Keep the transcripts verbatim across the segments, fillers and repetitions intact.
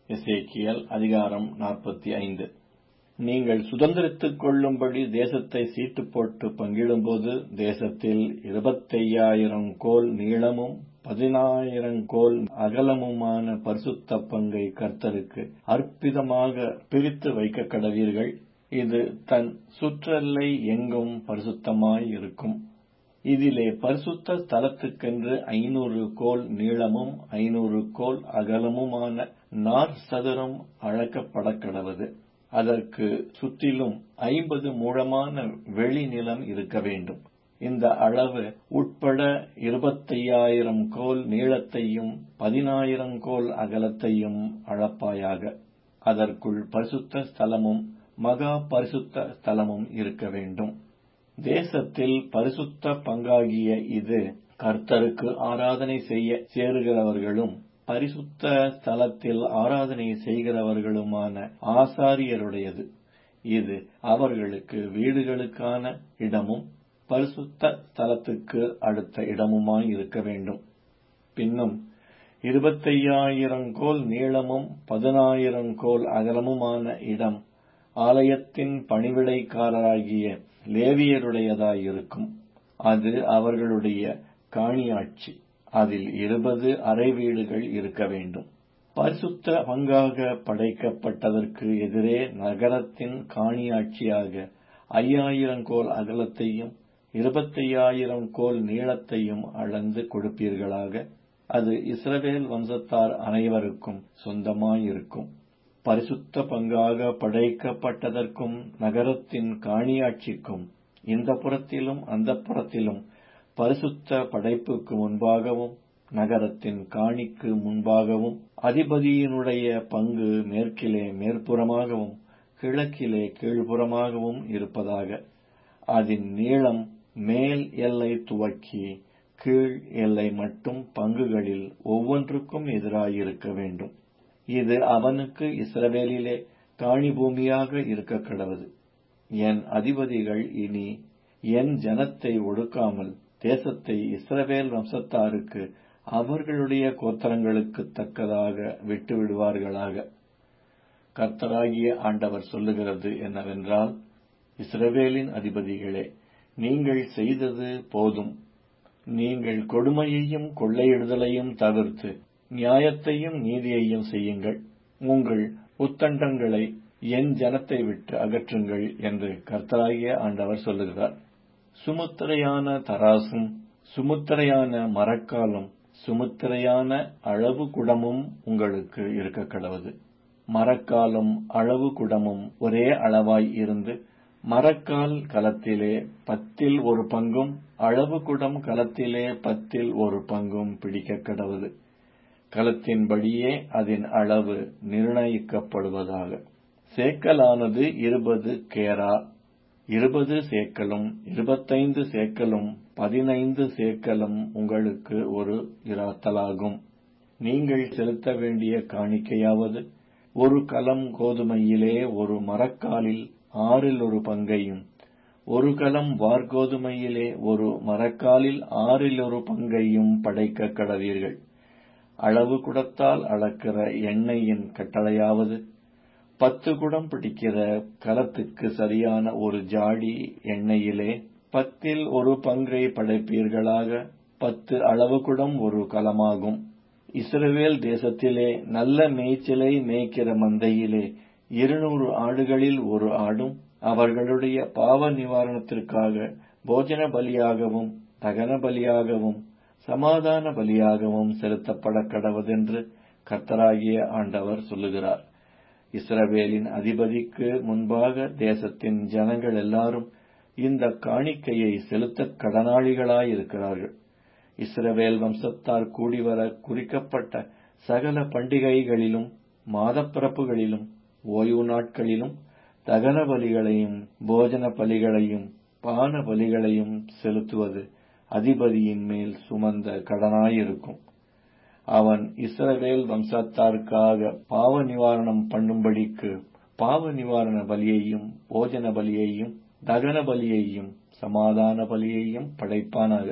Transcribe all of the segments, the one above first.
எசேக்கியேல் அதிகாரம் நாற்பத்தி ஐந்து. நீங்கள் சுதந்தரித்துக் கொள்ளும்படி தேசத்தை சீட்டு போட்டு பங்கிடும்போது, தேசத்தில் இருபத்தையாயிரம் கோல் நீளமும் பதினாயிரம் கோல் அகலமுமான பரிசுத்த பங்கை கர்த்தருக்கு அற்பிதமாக பிரித்து வைக்க கடவீர்கள். இது தன் சுற்றெல்லை எங்கும் பரிசுத்தமாய் இருக்கும். இதிலே பரிசுத்த ஸ்தலத்துக்கென்று ஐநூறு கோல் நீளமும் ஐநூறு கோல் அகலமுமான நார் சதுரம் அளக்கப்படக்கடவது. அதற்கு சுற்றிலும் ஐம்பது முழமான வெளி நிலம் இருக்க வேண்டும். இந்த அளவு உட்பட இருபத்தையாயிரம் கோல் நீளத்தையும் பதினாயிரம் கோல் அகலத்தையும் அளப்பாயாக. அதற்குள் பரிசுத்த ஸ்தலமும் மகா பரிசுத்த ஸ்தலமும் இருக்க வேண்டும். தேசத்தில் பரிசுத்த பங்காகிய இது கர்த்தருக்கு ஆராதனை செய்ய சேருகிறவர்களும் பரிசுத்த ஸ்தலத்தில் ஆராதனை செய்கிறவர்களுமான ஆசாரியருடையது. இது அவர்களுக்கு வீடுகளுக்கான இடமும் பரிசுத்த ஸ்தலத்துக்கு அடுத்த இடமுமாய் இருக்க வேண்டும். பின்னும் இருபத்தையாயிரம் கோல் நீளமும் பதினாயிரம் கோல் அகலமுமான இடம் ஆலயத்தின் பணிவிடைக்காரராகிய லேவியருடையதாயிருக்கும். அது அவர்களுடைய காணியாட்சி. அதில் இருபது அறை வீடுகள் இருக்க வேண்டும். பரிசுத்த பங்காக படைக்கப்பட்டதற்கு எதிரே நகரத்தின் காணியாட்சியாக ஐயாயிரம் கோல் அகலத்தையும் இருபத்தையாயிரம் கோல் நீளத்தையும் அளந்து கொடுப்பீர்களாக. அது இஸ்ரவேல் வம்சத்தார் அனைவருக்கும் சொந்தமாயிருக்கும். பரிசுத்த பங்காக படைக்கப்பட்டதற்கும் நகரத்தின் காணியாட்சிக்கும் இந்த புறத்திலும் அந்த புறத்திலும் பரிசுத்த படைப்புக்கு முன்பாகவும் நகரத்தின் காணிக்கு முன்பாகவும் அதிபதியினுடைய பங்கு மேற்கிலே மேற்புறமாகவும் கிழக்கிலே கீழ்ப்புறமாகவும் இருப்பதாக. அதன் நீளம் மேல் எல்லை துவக்கி கீழ் எல்லை மட்டும் பங்குகளில் ஒவ்வொன்றுக்கும் எதிராயிருக்க வேண்டும். இது அவனுக்கு இஸ்ரவேலிலே காணி பூமியாக இருக்க கடவது. என் அதிபதிகள் இனி என் ஜனத்தை ஒடுக்காமல் தேசத்தை இஸ்ரவேல் வம்சத்தாருக்கு அவர்களுடைய கோத்திரங்களுக்கு தக்கதாக விட்டுவிடுவார்களாக. கர்த்தராகிய ஆண்டவர் சொல்லுகிறது என்னவென்றால், இஸ்ரவேலின் அதிபதிகளே, நீங்கள் செய்தது போதும். நீங்கள் கொடுமையையும் கொள்ளையிடுதலையும் தவிர்த்து நியாயத்தையும் நீதியையும் செய்யுங்கள். உங்கள் உத்தண்டங்களை என் ஜனத்தை விட்டு அகற்றுங்கள் என்று கர்த்தராகிய ஆண்டவர் சொல்லுகிறார். சுமுத்திரையான தராசும் சுமுத்திரையான மரக்காலும் சுமுத்திரையான அளவு குடமும் உங்களுக்கு இருக்க கடவது. மரக்காலும் அளவு குடமும் ஒரே அளவாய் இருந்து மரக்கால் கலத்திலே பத்தில் ஒரு பங்கும் அளவு குடம் கலத்திலே பத்தில் ஒரு பங்கும் பிடிக்க கடவது. கலத்தின்படியே அதன் அளவு நிர்ணயிக்கப்படுவதாக. சேக்கலானது இருபது கேரா, இருபது சேக்கலும் இருபத்தைந்து சேக்கலும் பதினைந்து சேக்கலும் உங்களுக்கு ஒரு இராத்தலாகும். நீங்கள் செலுத்த வேண்டிய காணிக்கையாவது, ஒரு கலம் கோதுமையிலே ஒரு மரக்காலில் ஆறில் ஒரு பங்கையும், ஒரு கலம் வார்கோதுமையிலே ஒரு மரக்காலில் ஆறில் ஒரு பங்கையும் படைக்க கடவீர்கள். அளவு குடத்தால் அளக்கிற எண்ணெயின் கட்டளையாவது, பத்து குடம் பிடிக்கிற கலத்துக்கு சரியான ஒரு ஜாடி எண்ணெயிலே பத்தில் ஒரு பங்கை படைப்பீர்களாக. பத்து அளவு குடம் ஒரு கலமாகும். இஸ்ரவேல் தேசத்திலே நல்ல மேய்ச்சலை மேய்க்கிற மந்தையிலே இருநூறு ஆடுகளில் ஒரு ஆடும் அவர்களுடைய பாவ நிவாரணத்திற்காக போஜன பலியாகவும் தகன பலியாகவும் சமாதான பலியாகவும் செலுத்தப்பட கடவதென்று கர்த்தராகிய ஆண்டவர் சொல்லுகிறார். இஸ்ரவேலின் அதிபதிக்கு முன்பாக தேசத்தின் ஜனங்கள் எல்லாரும் இந்த காணிக்கையை செலுத்த கடனாளிகளாயிருக்கிறார்கள். இஸ்ரவேல் வம்சத்தார் கூடிவர குறிக்கப்பட்ட சகல பண்டிகைகளிலும் மாதப்பிறப்புகளிலும் ஓய்வு நாட்களிலும் தகன பலிகளையும் போஜன பலிகளையும் பான பலிகளையும் செலுத்துவது அதிபதியின் மேல் சுமந்த கடனாயிருக்கும். அவன் இஸ்ரவேல் வம்சத்தாருக்காக பாவ நிவாரணம் பண்ணும்படிக்கு பாவ நிவாரண பலியையும் போஜன பலியையும் தகன பலியையும் சமாதான பலியையும் படைப்பானாக.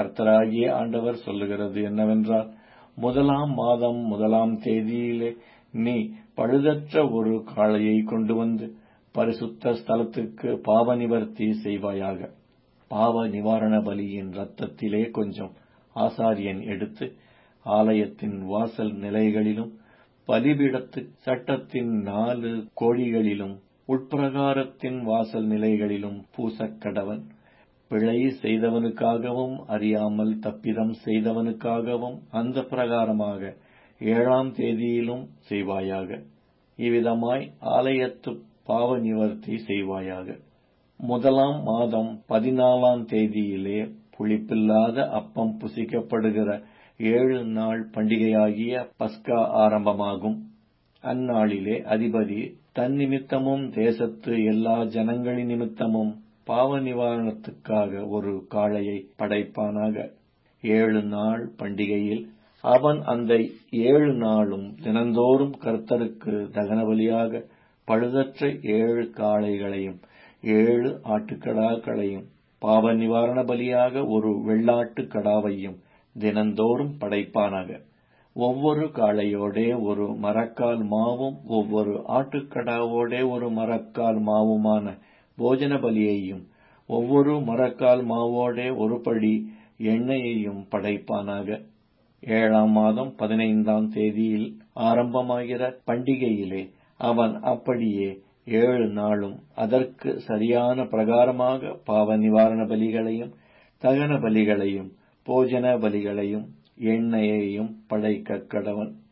கர்த்தராகிய ஆண்டவர் சொல்லுகிறது என்னவென்றால், முதலாம் மாதம் முதலாம் தேதியிலே நீ பழுதற்ற ஒரு காளையை கொண்டு வந்து பரிசுத்த ஸ்தலத்துக்கு பாவ நிவர்த்தி செய்வாயாக. பாவ நிவாரண பலியின் இரத்தத்திலே கொஞ்சம் ஆசாரியன் எடுத்து ஆலயத்தின் வாசல் நிலைகளிலும் பலிபீடத்து சட்டத்தின் நாலு கோடிகளிலும் உட்பிரகாரத்தின் வாசல் நிலைகளிலும் பூசக்கடவன். பிழை செய்தவனுக்காகவும் அறியாமல் தப்பிதம் செய்தவனுக்காகவும் அந்த பிரகாரமாக ஏழாம் தேதியிலும் செய்வாயாக. இவ்விதமாய் ஆலயத்து பாவ நிவர்த்தி செய்வாயாக. முதலாம் மாதம் பதினாலாம் தேதியிலே புளிப்பில்லாத அப்பம் புசிக்கப்படுகிற ஏழு நாள் பண்டிகையாகிய பஸ்கா ஆரம்பமாகும். அந்நாளிலே அதிபதி தன் நிமித்தமும் தேசத்து எல்லா ஜனங்களின் நிமித்தமும் பாவ நிவாரணத்துக்காக ஒரு காளையை படைப்பானாக. ஏழு நாள் பண்டிகையில் அவன் அந்த ஏழு நாளும் தினந்தோறும் கர்த்தருக்கு தகனபலியாக பழுதற்ற ஏழு காளைகளையும் ஏழு ஆட்டுக்கடாக்களையும் பாவ நிவாரண பலியாக ஒரு வெள்ளாட்டு கடாவையும் தினந்தோறும் படைப்பானாக. ஒவ்வொரு காளையோடே ஒரு மரக்கால் மாவும் ஒவ்வொரு ஆட்டுக்கடாவோடே ஒரு மரக்கால் மாவுமான போஜன பலியையும் ஒவ்வொரு மரக்கால் மாவோடே ஒரு படி எண்ணெயையும் படைப்பானாக. ஏழாம் மாதம் பதினைந்தாம் தேதியில் ஆரம்பமாகிற பண்டிகையிலே அவன் அப்படியே ஏழு நாளும் அதற்கு சரியான பிரகாரமாக பாவ நிவாரண பலிகளையும் தகன பலிகளையும் போஜன பலிகளையும் எண்ணெயையும் படைக்க கடவன்.